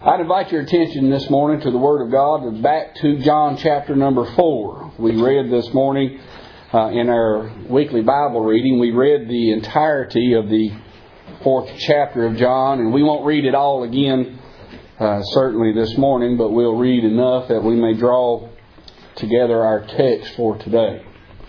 I'd invite your attention this morning to the Word of God, back to John chapter number 4. We read this morning in our weekly Bible reading, we read the entirety of the 4th chapter of John, and we won't read it all again certainly this morning, but we'll read enough that we may draw together our text for today.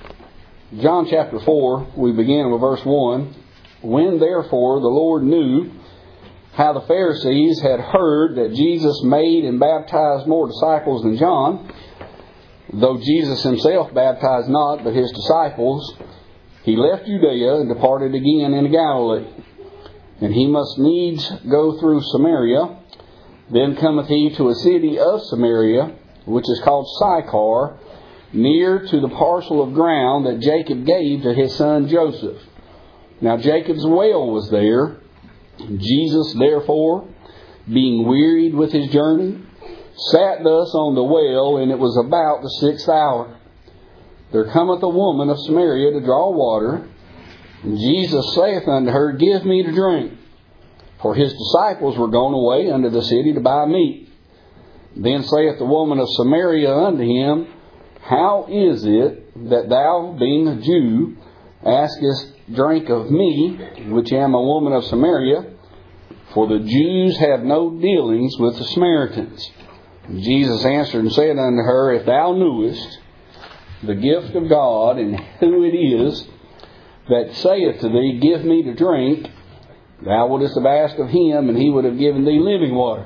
John chapter 4, we begin with verse 1. When therefore the Lord knew how the Pharisees had heard that Jesus made and baptized more disciples than John, though Jesus himself baptized not, but his disciples, he left Judea and departed again into Galilee. And he must needs go through Samaria. Then cometh he to a city of Samaria, which is called Sychar, near to the parcel of ground that Jacob gave to his son Joseph. Now Jacob's well was there. Jesus, therefore, being wearied with his journey, sat thus on the well, and it was about the 6th hour. There cometh a woman of Samaria to draw water, and Jesus saith unto her, Give me to drink. For his disciples were gone away unto the city to buy meat. Then saith the woman of Samaria unto him, How is it that thou, being a Jew, askest drink of me, which am a woman of Samaria? For the Jews have no dealings with the Samaritans. And Jesus answered and said unto her, If thou knewest the gift of God, and who it is that saith to thee, Give me to drink, thou wouldest have asked of him, and he would have given thee living water.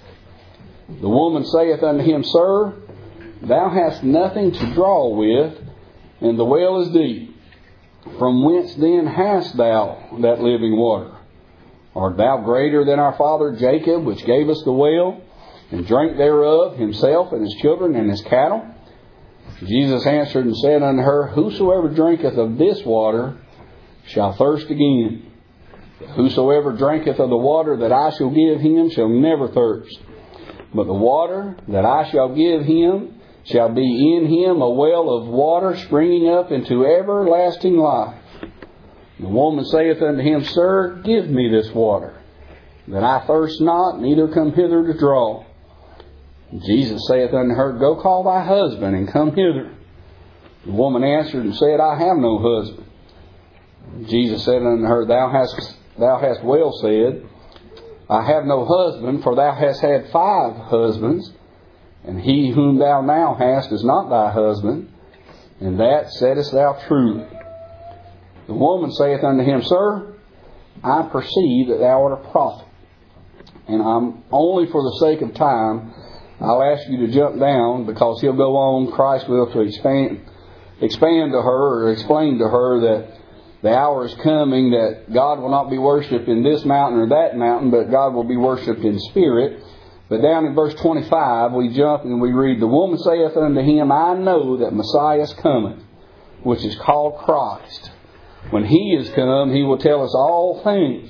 The woman saith unto him, Sir, thou hast nothing to draw with, and the well is deep. From whence then hast thou that living water? Art thou greater than our father Jacob, which gave us the well, and drank thereof himself and his children and his cattle? Jesus answered and said unto her, Whosoever drinketh of this water shall thirst again. Whosoever drinketh of the water that I shall give him shall never thirst. But the water that I shall give him shall be in him a well of water springing up into everlasting life. The woman saith unto him, Sir, give me this water, that I thirst not, neither come hither to draw. Jesus saith unto her, Go call thy husband, and come hither. The woman answered and said, I have no husband. Jesus said unto her, Thou hast well said, I have no husband, for thou hast had 5 husbands, and he whom thou now hast is not thy husband, and that saidst thou truly. The woman saith unto him, Sir, I perceive that thou art a prophet. And I'm only for the sake of time, I'll ask you to jump down, because he'll go on, Christ will, to expand to her, or explain to her that the hour is coming that God will not be worshipped in this mountain or that mountain, but God will be worshipped in spirit. But down in verse 25, we jump and we read, The woman saith unto him, I know that Messiah is coming, which is called Christ. When he is come, he will tell us all things.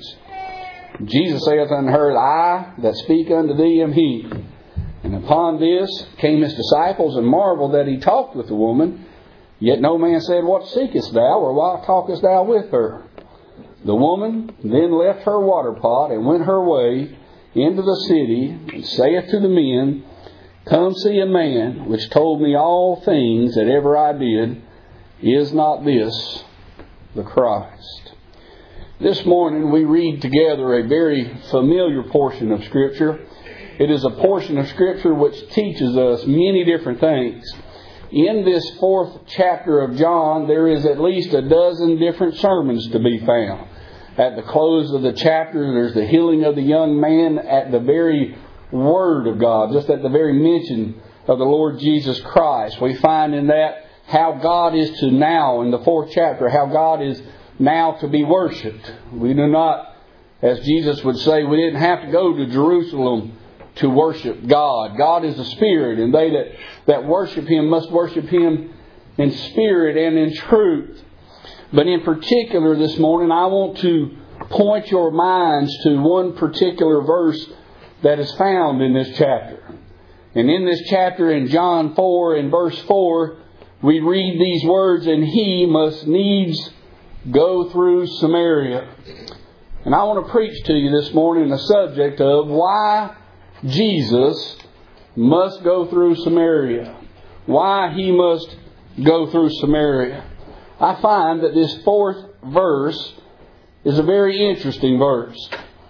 Jesus saith unto her, I that speak unto thee am he. And upon this came his disciples, and marveled that he talked with the woman. Yet no man said, What seekest thou, or why talkest thou with her? The woman then left her water pot, and went her way into the city, and saith to the men, Come see a man which told me all things that ever I did. Is not this the Christ? This morning we read together a very familiar portion of Scripture. It is a portion of Scripture which teaches us many different things. In this 4th chapter of John, there is at least a dozen different sermons to be found. At the close of the chapter, there's the healing of the young man at the very Word of God, just at the very mention of the Lord Jesus Christ. We find in that how God is to now, in the 4th chapter, how God is now to be worshipped. We do not, as Jesus would say, we didn't have to go to Jerusalem to worship God. God is a spirit, and they that worship Him must worship Him in spirit and in truth. But in particular this morning, I want to point your minds to one particular verse that is found in this chapter. And in this chapter, in John 4 and verse 4, we read these words, And he must needs go through Samaria. And I want to preach to you this morning the subject of why Jesus must go through Samaria. Why He must go through Samaria. I find that this 4th verse is a very interesting verse.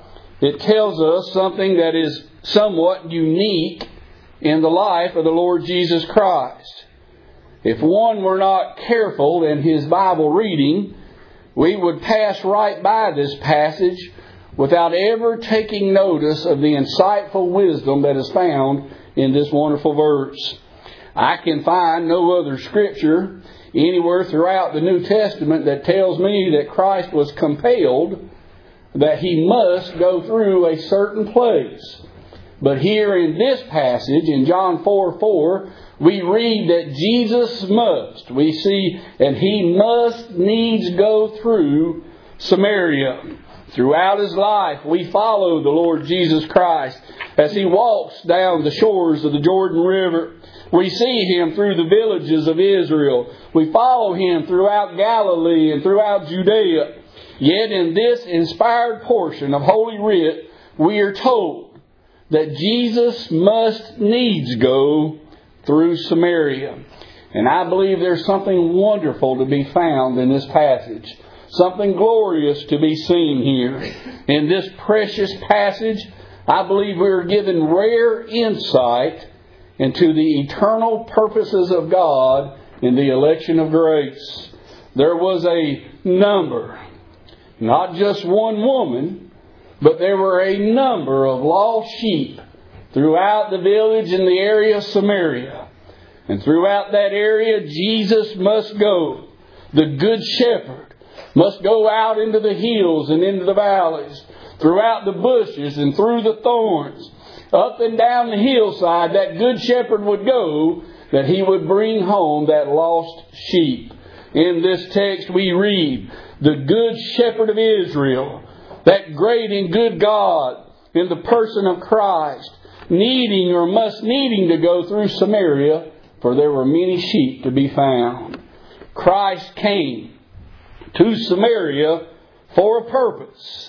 It tells us something that is somewhat unique in the life of the Lord Jesus Christ. If one were not careful in his Bible reading, we would pass right by this passage without ever taking notice of the insightful wisdom that is found in this wonderful verse. I can find no other scripture anywhere throughout the New Testament that tells me that Christ was compelled that He must go through a certain place. But here in this passage, in John 4:4, we read that Jesus must. We see that He must needs go through Samaria. Throughout His life, we follow the Lord Jesus Christ as He walks down the shores of the Jordan River. We see Him through the villages of Israel. We follow Him throughout Galilee and throughout Judea. Yet in this inspired portion of Holy Writ, we are told that Jesus must needs go through Samaria. And I believe there's something wonderful to be found in this passage. Something glorious to be seen here. In this precious passage, I believe we are given rare insight into the eternal purposes of God in the election of grace. There was a number, not just one woman, but there were a number of lost sheep throughout the village in the area of Samaria. And throughout that area, Jesus must go. The Good Shepherd must go out into the hills and into the valleys, throughout the bushes and through the thorns. Up and down the hillside, that Good Shepherd would go, that He would bring home that lost sheep. In this text we read, the Good Shepherd of Israel, that great and good God in the person of Christ, needing to go through Samaria, for there were many sheep to be found. Christ came to Samaria for a purpose.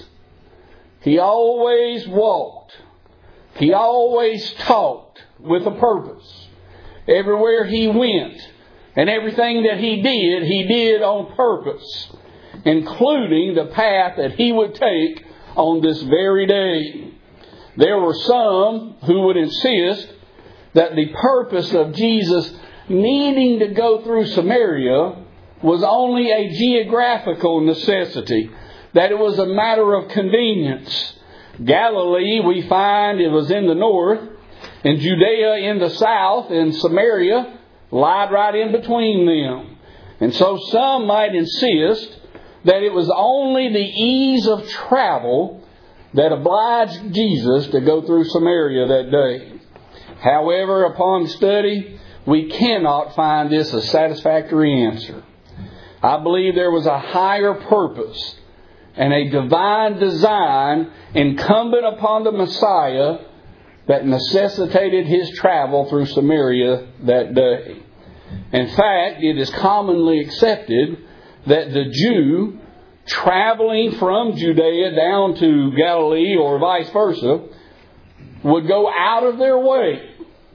He always walked. He always taught with a purpose. Everywhere He went and everything that He did on purpose, including the path that He would take on this very day. There were some who would insist that the purpose of Jesus needing to go through Samaria was only a geographical necessity, that it was a matter of convenience. Galilee, we find it was in the north, and Judea in the south, and Samaria lied right in between them. And so some might insist that it was only the ease of travel that obliged Jesus to go through Samaria that day. However, upon study, we cannot find this a satisfactory answer. I believe there was a higher purpose and a divine design incumbent upon the Messiah that necessitated His travel through Samaria that day. In fact, it is commonly accepted that the Jew traveling from Judea down to Galilee or vice versa would go out of their way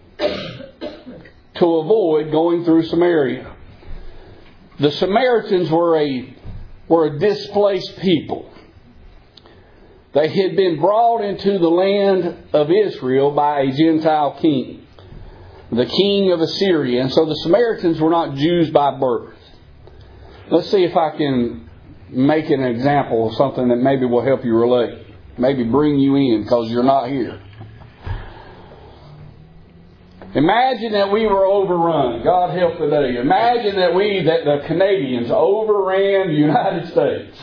to avoid going through Samaria. The Samaritans were a displaced people. They had been brought into the land of Israel by a Gentile king, the king of Assyria. And so the Samaritans were not Jews by birth. Let's see if I can make an example of something that maybe will help you relate. Maybe bring you in because you're not here. Imagine that we were overrun. God help the day. Imagine that the Canadians overran the United States.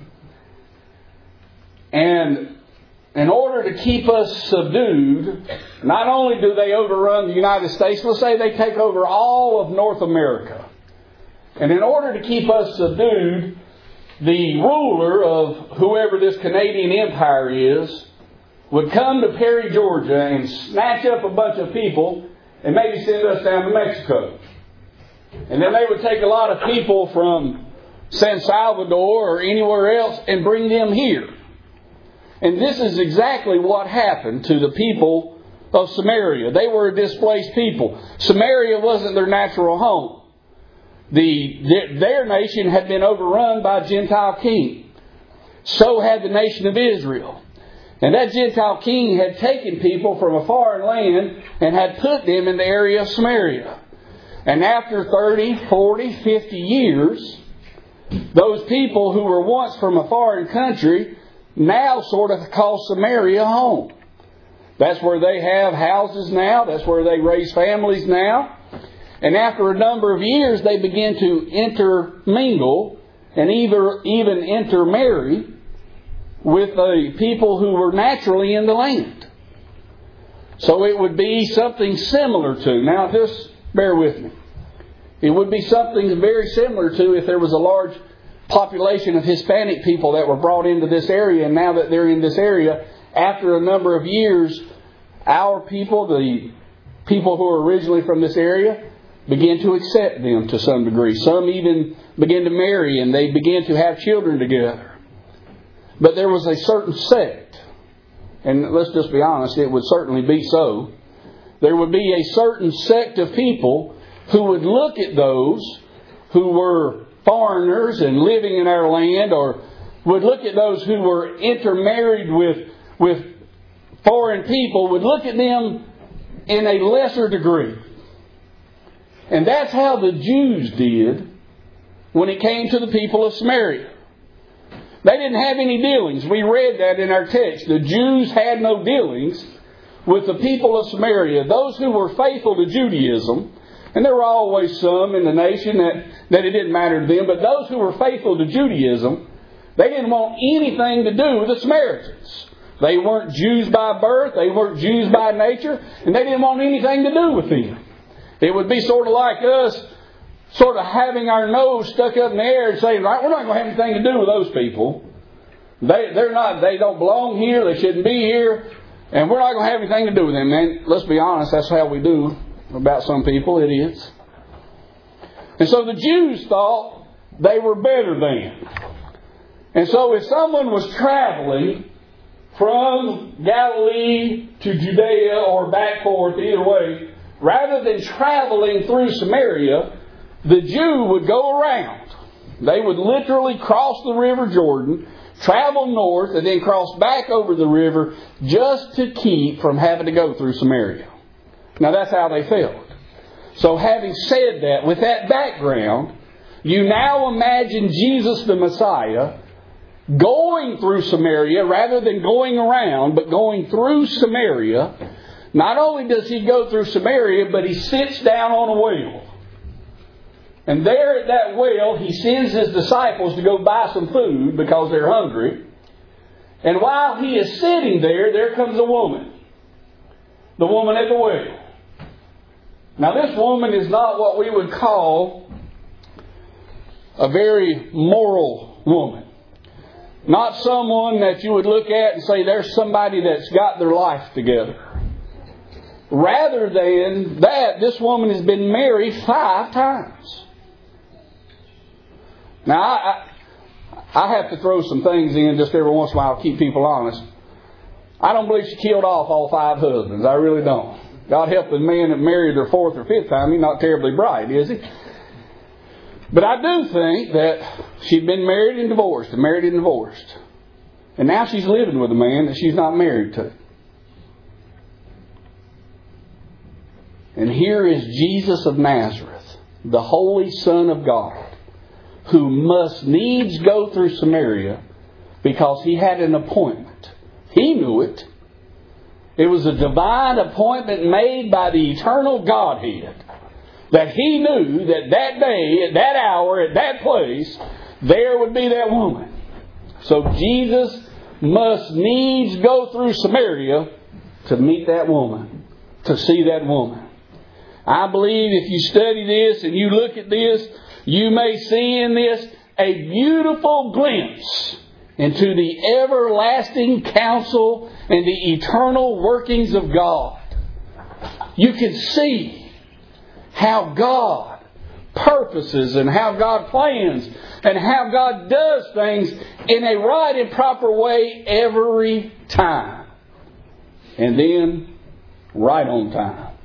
And in order to keep us subdued, not only do they overrun the United States, let's say they take over all of North America. And in order to keep us subdued, the ruler of whoever this Canadian empire is would come to Perry, Georgia and snatch up a bunch of people and maybe send us down to Mexico. And then they would take a lot of people from San Salvador or anywhere else and bring them here. And this is exactly what happened to the people of Samaria. They were a displaced people. Samaria wasn't their natural home. Their nation had been overrun by a Gentile king. So had the nation of Israel. And that Gentile king had taken people from a foreign land and had put them in the area of Samaria. And after 30, 40, 50 years, those people who were once from a foreign country now sort of call Samaria home. That's where they have houses now. That's where they raise families now. And after a number of years, they begin to intermingle and even intermarry with the people who were naturally in the land. So it would be something similar to, now just bear with me, it would be something very similar to if there was a large population of Hispanic people that were brought into this area, and now that they're in this area, after a number of years, our people, the people who are originally from this area, begin to accept them to some degree. Some even begin to marry and they begin to have children together. But there was a certain sect, and let's just be honest, it would certainly be so. There would be a certain sect of people who would look at those who were foreigners and living in our land, or would look at those who were intermarried with foreign people, would look at them in a lesser degree. And that's how the Jews did when it came to the people of Samaria. They didn't have any dealings. We read that in our text. The Jews had no dealings with the people of Samaria. Those who were faithful to Judaism, and there were always some in the nation that it didn't matter to them, but those who were faithful to Judaism, they didn't want anything to do with the Samaritans. They weren't Jews by birth, they weren't Jews by nature, and they didn't want anything to do with them. It would be sort of like us sort of having our nose stuck up in the air and saying, right, we're not going to have anything to do with those people. They don't belong here, they shouldn't be here, and we're not going to have anything to do with them. And let's be honest, that's how we do about some people, it is. And so the Jews thought they were better than. And so if someone was traveling from Galilee to Judea or back forth, either way, rather than traveling through Samaria, the Jew would go around. They would literally cross the River Jordan, travel north, and then cross back over the river just to keep from having to go through Samaria. Now that's how they felt. So having said that, with that background, you now imagine Jesus the Messiah going through Samaria rather than going around, but going through Samaria. Not only does He go through Samaria, but He sits down on a well. And there at that well, He sends His disciples to go buy some food because they're hungry. And while He is sitting there comes a woman. The woman at the well. Now this woman is not what we would call a very moral woman. Not someone that you would look at and say there's somebody that's got their life together. Rather than that, this woman has been married 5 times. Now, I have to throw some things in just every once in a while to keep people honest. I don't believe she killed off all 5 husbands. I really don't. God help the man that married her 4th or 5th time. He's not terribly bright, is he? But I do think that she'd been married and divorced, and married and divorced. And now she's living with a man that she's not married to. And here is Jesus of Nazareth, the Holy Son of God, who must needs go through Samaria because He had an appointment. He knew it. It was a divine appointment made by the eternal Godhead. That He knew that that day, at that hour, at that place, there would be that woman. So Jesus must needs go through Samaria to meet that woman, to see that woman. I believe if you study this and you look at this, you may see in this a beautiful glimpse into the everlasting counsel and the eternal workings of God. You can see how God purposes and how God plans and how God does things in a right and proper way every time. And then Right on time.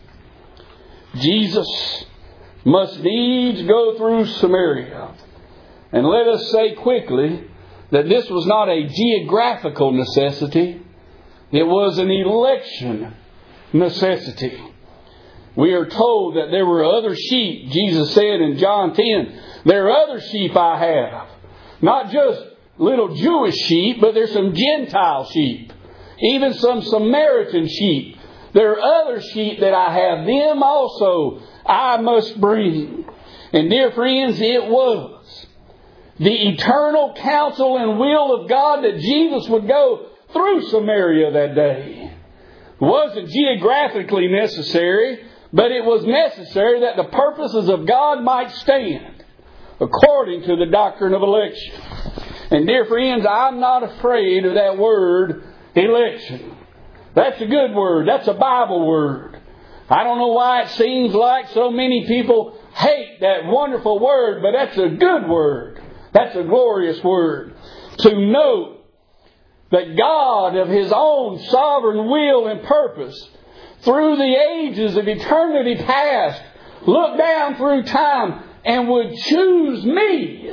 Jesus must needs go through Samaria. And let us say quickly that this was not a geographical necessity. It was an election necessity. We are told that there were other sheep. Jesus said in John 10, there are other sheep I have. Not just little Jewish sheep, but there's some Gentile sheep. Even some Samaritan sheep. There are other sheep that I have. Them also I must bring. And dear friends, it was the eternal counsel and will of God that Jesus would go through Samaria that day. It wasn't geographically necessary, but it was necessary that the purposes of God might stand according to the doctrine of election. And dear friends, I'm not afraid of that word, election. That's a good word. That's a Bible word. I don't know why it seems like so many people hate that wonderful word, but that's a good word. That's a glorious word. To know that God of His own sovereign will and purpose, through the ages of eternity past, looked down through time and would choose me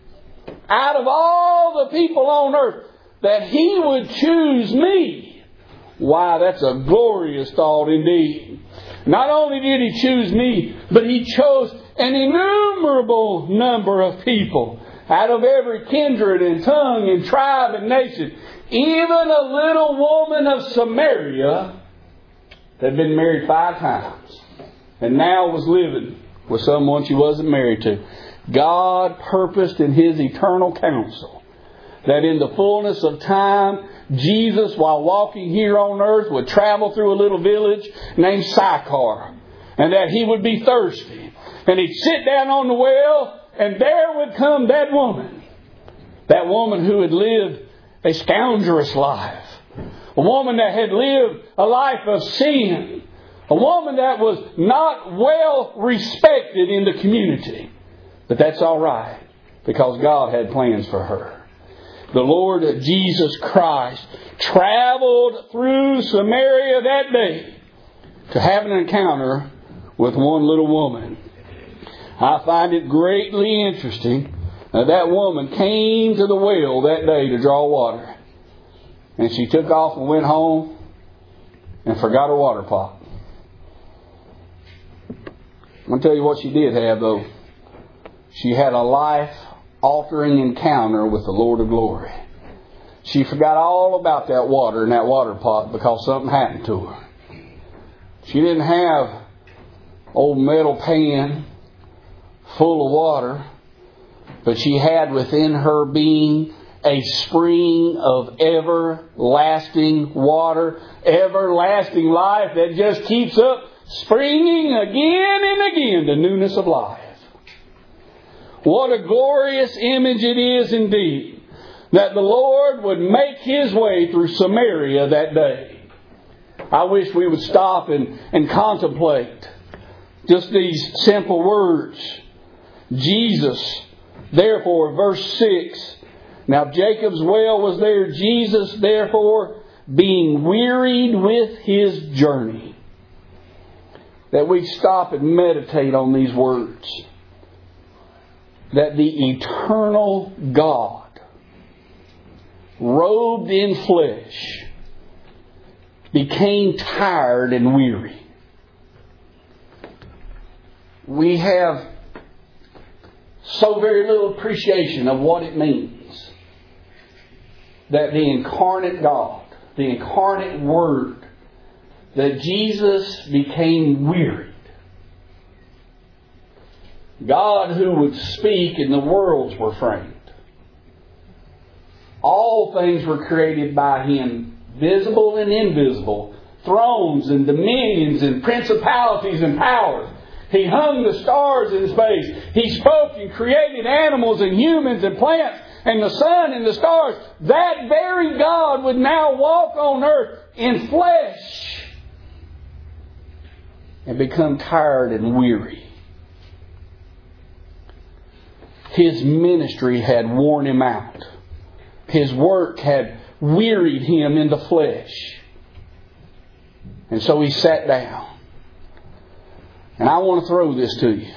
out of all the people on earth, that He would choose me. Why, that's a glorious thought indeed. Not only did He choose me, but He chose an innumerable number of people out of every kindred and tongue and tribe and nation. Even a little woman of Samaria that had been married 5 times and now was living with someone she wasn't married to. God purposed in His eternal counsel that in the fullness of time, Jesus, while walking here on earth, would travel through a little village named Sychar, and that He would be thirsty. And He'd sit down on the well, and there would come that woman who had lived a scoundrelous life, a woman that had lived a life of sin, a woman that was not well respected in the community. But that's all right, because God had plans for her. The Lord Jesus Christ traveled through Samaria that day to have an encounter with one little woman. I find it greatly interesting that woman came to the well that day to draw water. And she took off and went home and forgot her water pot. I'm going to tell you what she did have, though. She had a life-altering encounter with the Lord of glory. She forgot all about that water in that water pot because something happened to her. She didn't have old metal pan full of water, but she had within her being a spring of everlasting water, everlasting life that just keeps up springing again and again to newness of life. What a glorious image it is indeed that the Lord would make His way through Samaria that day. I wish we would stop and contemplate just these simple words. Jesus, therefore, verse 6, now Jacob's well was there. Jesus, therefore, being wearied with His journey. That we stop and meditate on these words. That the eternal God, robed in flesh, became tired and weary. We have so very little appreciation of what it means that the incarnate God, the incarnate Word, that Jesus became wearied. God who would speak and the worlds were framed. All things were created by Him, visible and invisible, thrones and dominions and principalities and powers. He hung the stars in space. He spoke and created animals and humans and plants and the sun and the stars. That very God would now walk on earth in flesh and become tired and weary. His ministry had worn Him out. His work had wearied Him in the flesh. And so he sat down. And I want to throw this to you.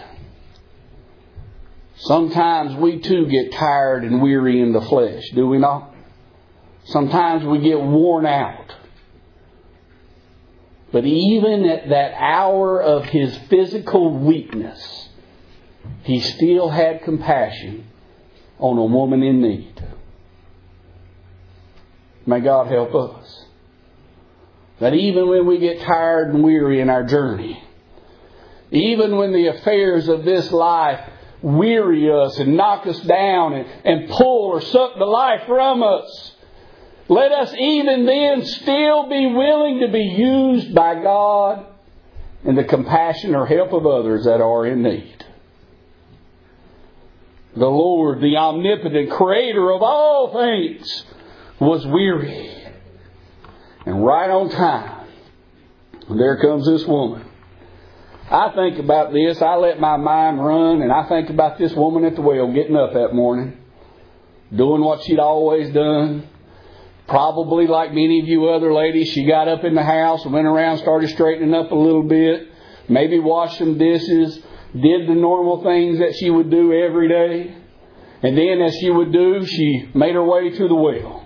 Sometimes we too get tired and weary in the flesh, do we not? Sometimes we get worn out. But even at that hour of his physical weakness, he still had compassion on a woman in need. May God help us. That even when we get tired and weary in our journey, even when the affairs of this life weary us and knock us down and pull or suck the life from us, let us even then still be willing to be used by God in the compassion or help of others that are in need. The Lord, the omnipotent creator of all things, was weary. And right on time, there comes this woman. I think about this. I let my mind run, and I think about this woman at the well getting up that morning, doing what she'd always done. Probably like many of you other ladies, she got up in the house and went around, started straightening up a little bit, maybe washed some dishes, did the normal things that she would do every day. And then as she would do, she made her way to the well.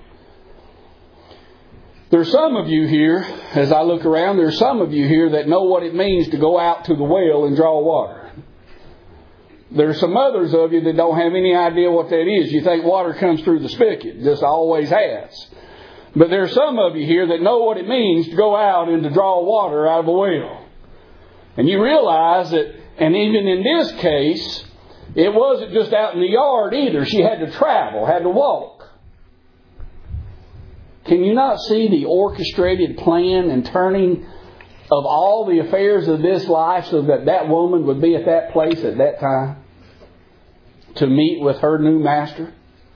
There's some of you here, as I look around, there's some of you here that know what it means to go out to the well and draw water. There's some others of you that don't have any idea what that is. You think water comes through the spigot. Just always has. But there's some of you here that know what it means to go out and to draw water out of a well. And you realize that, and even in this case, it wasn't just out in the yard either. She had to travel, had to walk. Can you not see the orchestrated plan and turning of all the affairs of this life so that that woman would be at that place at that time to meet with her new master?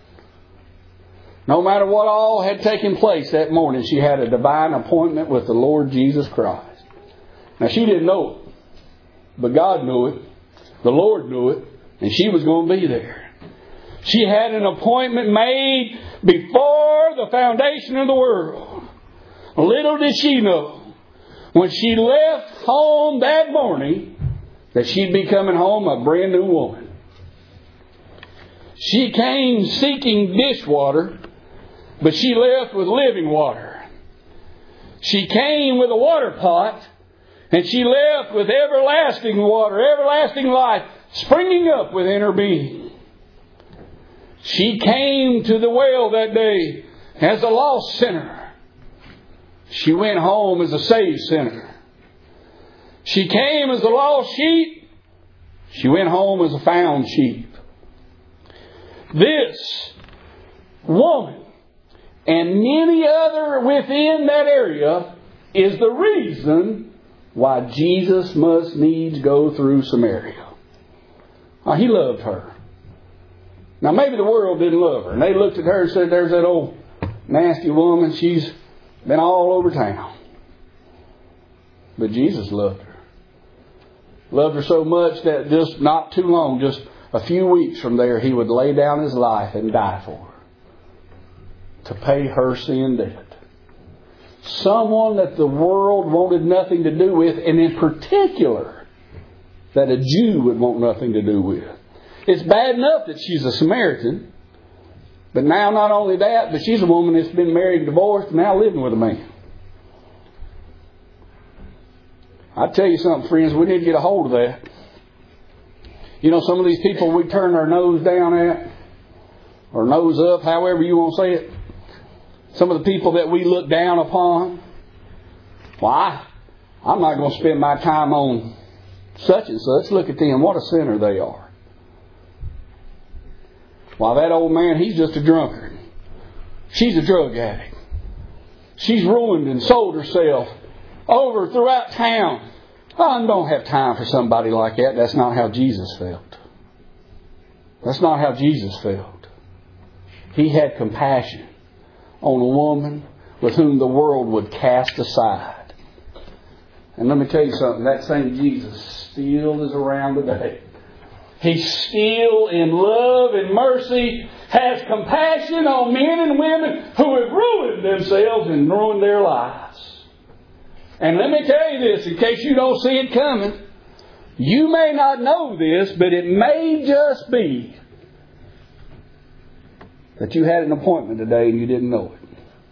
No matter what all had taken place that morning, she had a divine appointment with the Lord Jesus Christ. Now, she didn't know it, but God knew it. The Lord knew it, and she was going to be there. She had an appointment made before the foundation of the world. Little did she know, when she left home that morning, that she'd be coming home a brand new woman. She came seeking dishwater, but she left with living water. She came with a water pot, and she left with everlasting water, everlasting life, springing up within her being. She came to the well that day as a lost sinner. She went home as a saved sinner. She came as a lost sheep. She went home as a found sheep. This woman and many other within that area is the reason why Jesus must needs go through Samaria. Now, he loved her. Now, maybe the world didn't love her. And they looked at her and said, there's that old nasty woman. She's been all over town. But Jesus loved her. Loved her so much that just not too long, just a few weeks from there, he would lay down his life and die for her. To pay her sin debt. Someone that the world wanted nothing to do with, and in particular, that a Jew would want nothing to do with. It's bad enough that she's a Samaritan, but now not only that, but she's a woman that's been married and divorced and now living with a man. I tell you something, friends, we need to get a hold of that. You know, some of these people we turn our nose down at, or nose up, however you want to say it. Some of the people that we look down upon. Well, I'm not going to spend my time on such and such. Look at them. What a sinner they are. Why, that old man, he's just a drunkard. She's a drug addict. She's ruined and sold herself over throughout town. I don't have time for somebody like that. That's not how Jesus felt. That's not how Jesus felt. He had compassion on a woman with whom the world would cast aside. And let me tell you something. That same Jesus still is around today. He still, in love and mercy, has compassion on men and women who have ruined themselves and ruined their lives. And let me tell you this, in case you don't see it coming. You may not know this, but it may just be that you had an appointment today and you didn't know it.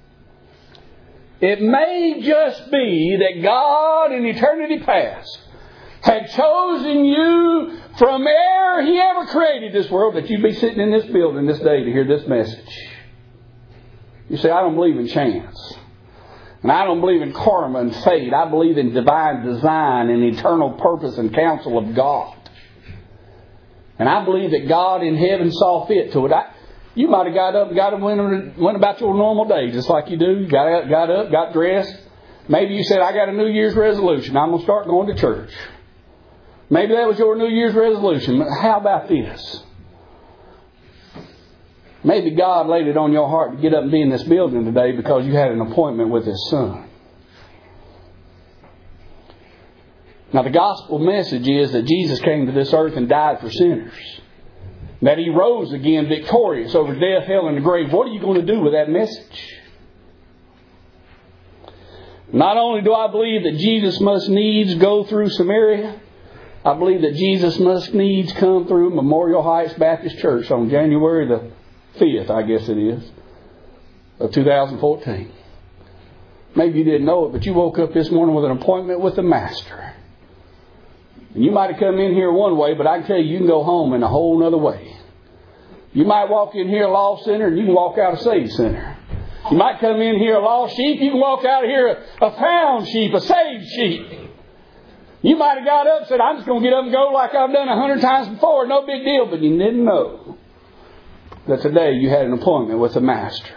It may just be that God in eternity past had chosen you from ere He ever created this world, that you'd be sitting in this building this day to hear this message. You say, I don't believe in chance. And I don't believe in karma and fate. I believe in divine design and eternal purpose and counsel of God. And I believe that God in heaven saw fit to it. You might have got up and went about your normal day just like you do. You got up, got dressed. Maybe you said, I got a New Year's resolution. I'm going to start going to church. Maybe that was your New Year's resolution. But how about this? Maybe God laid it on your heart to get up and be in this building today because you had an appointment with His Son. Now the gospel message is that Jesus came to this earth and died for sinners. That He rose again victorious over death, hell, and the grave. What are you going to do with that message? Not only do I believe that Jesus must needs go through Samaria, I believe that Jesus must needs come through Memorial Heights Baptist Church on January the 5th, I guess it is, of 2014. Maybe you didn't know it, but you woke up this morning with an appointment with the Master. And you might have come in here one way, but I can tell you can go home in a whole other way. You might walk in here a lost sinner, and you can walk out a saved sinner. You might come in here a lost sheep, you can walk out of here a found sheep, a saved sheep. You might have got up and said, I'm just going to get up and go like I've done 100 times before, no big deal, but you didn't know that today you had an appointment with the Master.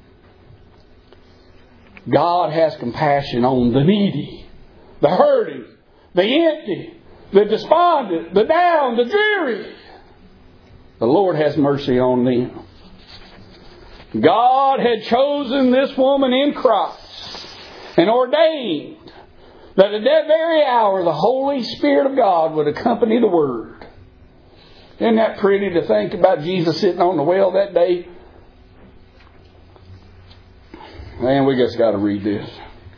God has compassion on the needy, the hurting, the empty, the despondent, the down, the dreary. The Lord has mercy on them. God had chosen this woman in Christ and ordained that at that very hour the Holy Spirit of God would accompany the Word. Isn't that pretty to think about Jesus sitting on the well that day? Man, we just got to read this.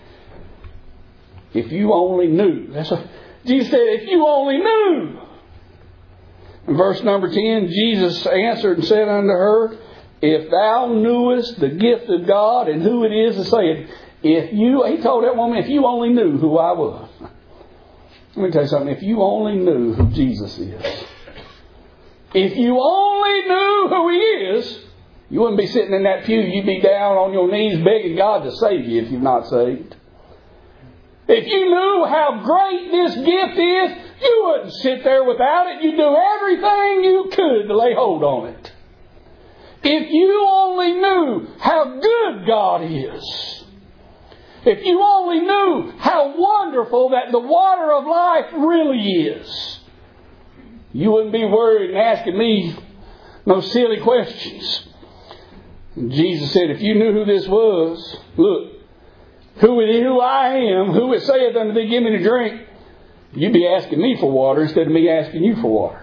If you only knew. Jesus said, if you only knew. In verse number 10, Jesus answered and said unto her, if thou knewest the gift of God and who it is that saith, he told that woman, if you only knew who I was. Let me tell you something. If you only knew who Jesus is. If you only knew who He is, you wouldn't be sitting in that pew. You'd be down on your knees begging God to save you if you're not saved. If you knew how great this gift is, you wouldn't sit there without it. You'd do everything you could to lay hold on it. If you only knew how good God is. If you only knew how wonderful that the water of life really is. You wouldn't be worried and asking me no silly questions. And Jesus said, if you knew who this was, look, who I am, who it saith unto thee, give me to drink, you'd be asking me for water instead of me asking you for water.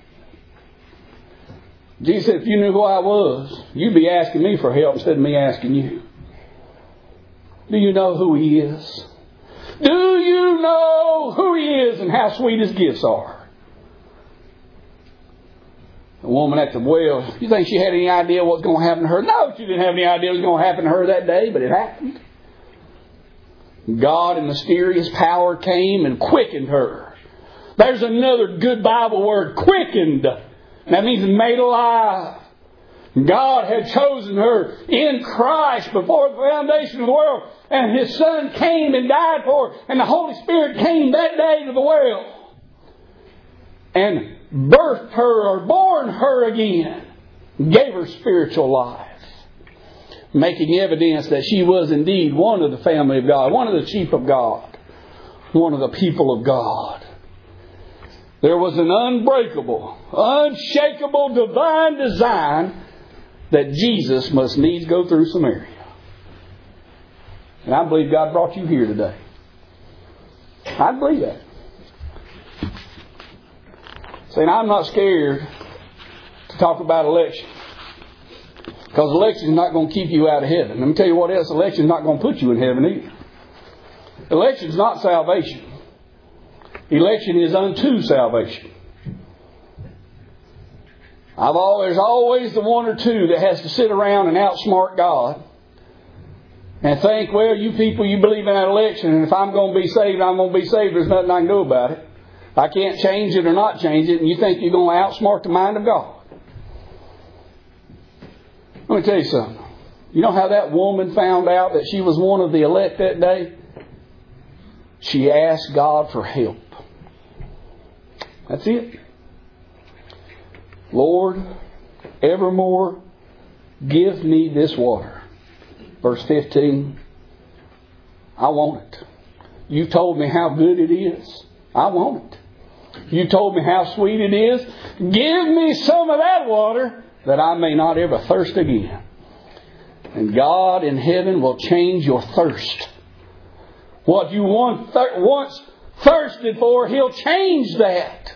Jesus said, if you knew who I was, you'd be asking me for help instead of me asking you. Do you know who He is? Do you know who He is and how sweet His gifts are? The woman at the well, you think she had any idea what was going to happen to her? No, she didn't have any idea what was going to happen to her that day, but it happened. God in mysterious power came and quickened her. There's another good Bible word, quickened. That means made alive. God had chosen her in Christ before the foundation of the world. And His Son came and died for her. And the Holy Spirit came that day to the well. And birthed her or born her again. Gave her spiritual life. Making evidence that she was indeed one of the family of God. One of the sheep of God. One of the people of God. There was an unbreakable, unshakable divine design that Jesus must needs go through Samaria. And I believe God brought you here today. I believe that. Saying, I'm not scared to talk about election. Because election is not going to keep you out of heaven. Let me tell you what else, election is not going to put you in heaven either. Election is not salvation. Election is unto salvation. There's always the one or two that has to sit around and outsmart God and think, well, you people, you believe in that election, and if I'm going to be saved, I'm going to be saved. There's nothing I can do about it. I can't change it or not change it, and you think you're going to outsmart the mind of God. Let me tell you something. You know how that woman found out that she was one of the elect that day? She asked God for help. That's it. Lord, evermore give me this water. Verse 15. I want it. You told me how good it is. I want it. You told me how sweet it is. Give me some of that water that I may not ever thirst again. And God in heaven will change your thirst. What you once thirsted for, He'll change that.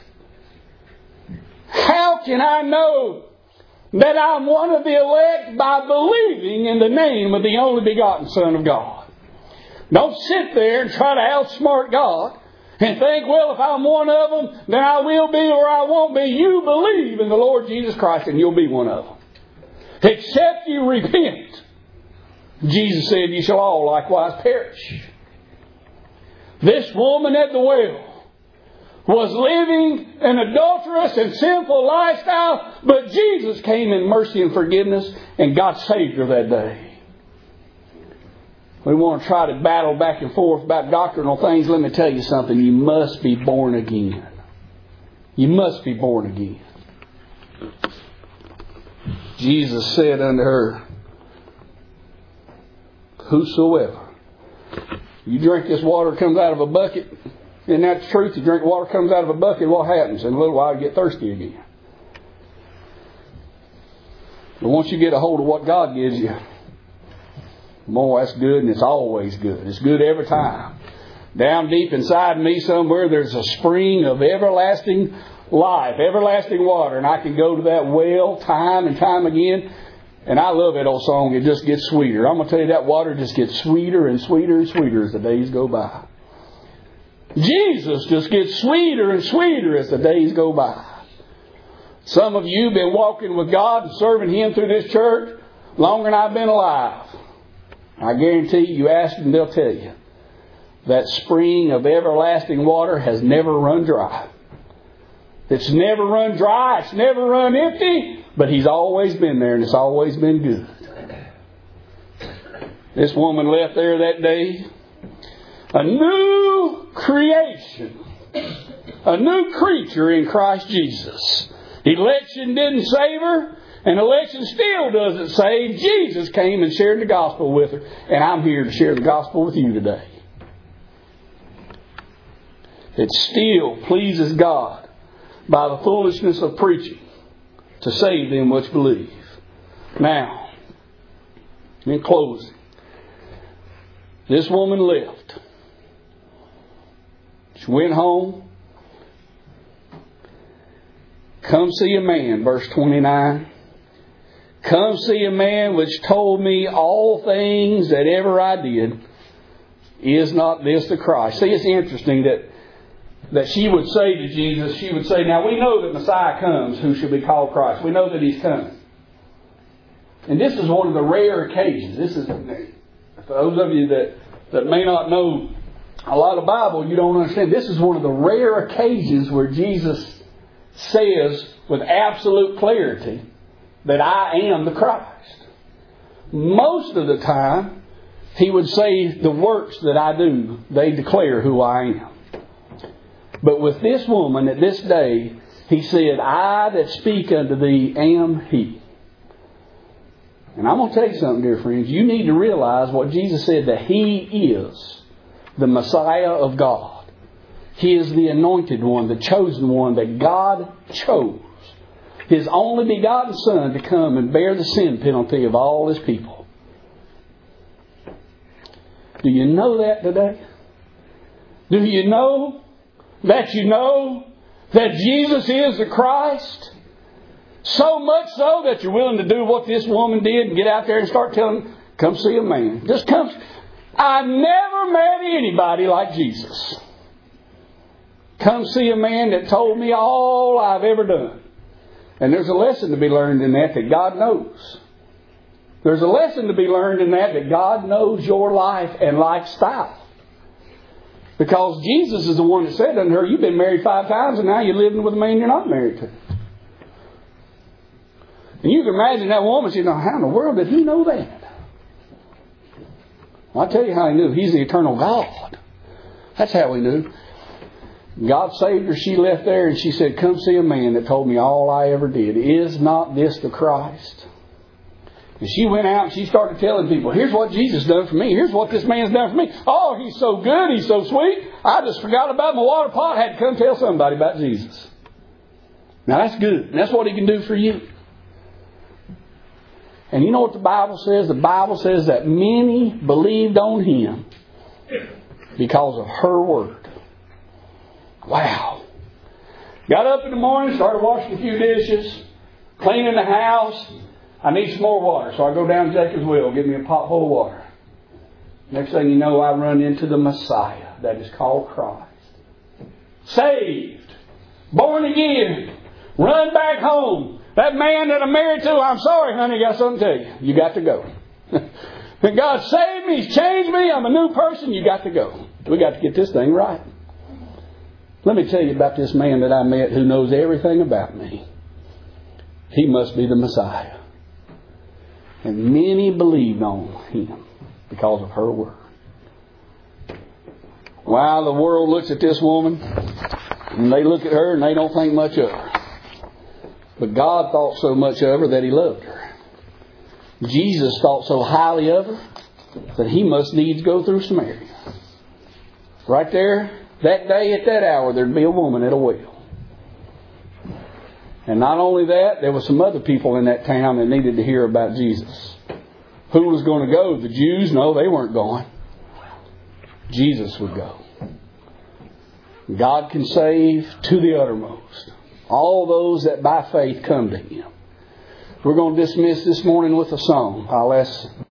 How can I know that I'm one of the elect? By believing in the name of the only begotten Son of God. Don't sit there and try to outsmart God and think, well, if I'm one of them, then I will be or I won't be. You believe in the Lord Jesus Christ and you'll be one of them. Except you repent. Jesus said, you shall all likewise perish. This woman at the well was living an adulterous and sinful lifestyle, but Jesus came in mercy and forgiveness, and God saved her that day. We want to try to battle back and forth about doctrinal things. Let me tell you something. You must be born again. You must be born again. Jesus said unto her, whosoever. You drink this water comes out of a bucket. Isn't that the truth? You drink water comes out of a bucket, what happens? In a little while you get thirsty again. But once you get a hold of what God gives you, boy, that's good, and it's always good. It's good every time. Down deep inside me somewhere there's a spring of everlasting life, everlasting water, and I can go to that well time and time again. And I love that old song, it just gets sweeter. I'm going to tell you, that water just gets sweeter and sweeter and sweeter as the days go by. Jesus just gets sweeter and sweeter as the days go by. Some of you have been walking with God and serving Him through this church longer than I've been alive. I guarantee you ask them, they'll tell you. That spring of everlasting water has never run dry. It's never run dry, it's never run empty, but He's always been there and it's always been good. This woman left there that day a new creation, a new creature in Christ Jesus. Election didn't save her, and election still doesn't save. Jesus came and shared the gospel with her, and I'm here to share the gospel with you today. It still pleases God by the foolishness of preaching to save them which believe. Now, in closing, this woman left. She went home. Come see a man, verse 29. Come see a man which told me all things that ever I did. Is not this the Christ? See, it's interesting that she would say to Jesus, she would say, now we know that Messiah comes who should be called Christ. We know that He's coming. And this is one of the rare occasions. This is, for those of you that may not know a lot of Bible, you don't understand. This is one of the rare occasions where Jesus says with absolute clarity that I am the Christ. Most of the time, He would say the works that I do, they declare who I am. But with this woman at this day, He said, I that speak unto thee am He. And I'm going to tell you something, dear friends. You need to realize what Jesus said, that He is the Messiah of God. He is the anointed one, the chosen one that God chose. His only begotten Son to come and bear the sin penalty of all His people. Do you know that today? Do you know that Jesus is the Christ? So much so that you're willing to do what this woman did and get out there and start telling, come see a man. Just come. I never met anybody like Jesus. Come see a man that told me all I've ever done. And there's a lesson to be learned in that God knows. There's a lesson to be learned in that God knows your life and lifestyle. Because Jesus is the one that said unto her, you've been married 5 times and now you're living with a man you're not married to. And you can imagine that woman saying, how in the world did he know that? I'll tell you how he knew. He's the eternal God. That's how he knew. God saved her. She left there and she said, come see a man that told me all I ever did. Is not this the Christ? And she went out and she started telling people, here's what Jesus done for me. Here's what this man's done for me. Oh, he's so good. He's so sweet. I just forgot about my water pot. I had to come tell somebody about Jesus. Now that's good. And that's what he can do for you. And you know what the Bible says? The Bible says that many believed on him because of her word. Wow. Got up in the morning, started washing a few dishes, cleaning the house. I need some more water. So I go down to Jacob's well, get me a pot full of water. Next thing you know, I run into the Messiah that is called Christ. Saved. Born again. Run back home. That man that I'm married to, I'm sorry, honey, I got something to tell you. You got to go. And God saved me. He's changed me. I'm a new person. You got to go. We got to get this thing right. Let me tell you about this man that I met who knows everything about me. He must be the Messiah. And many believed on him because of her word. While the world looks at this woman, and they look at her and they don't think much of her. But God thought so much of her that he loved her. Jesus thought so highly of her that he must needs go through Samaria. Right there, that day at that hour, there'd be a woman at a well. And not only that, there were some other people in that town that needed to hear about Jesus. Who was going to go? The Jews? No, they weren't going. Jesus would go. God can save to the uttermost all those that by faith come to him. We're going to dismiss this morning with a song. I'll ask